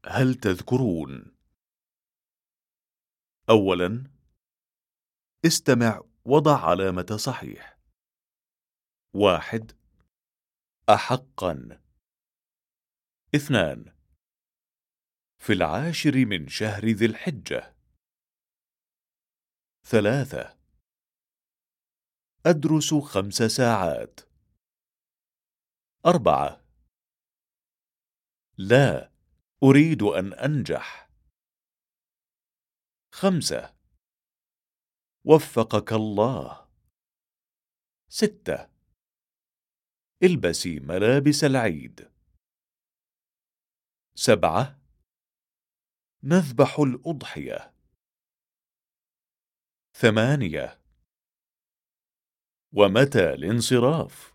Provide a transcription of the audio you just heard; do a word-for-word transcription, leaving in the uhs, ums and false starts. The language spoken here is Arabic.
هل تذكرون؟ أولا، استمع وضع علامة صحيح. واحد: أحقا. اثنان: في العاشر من شهر ذي الحجة. ثلاثة: أدرس خمس ساعات. أربعة: لا، أريد أن أنجح. خمسة: وفقك الله. ستة: البسي ملابس العيد. سبعة: نذبح الأضحية. ثمانية: ومتى الانصراف؟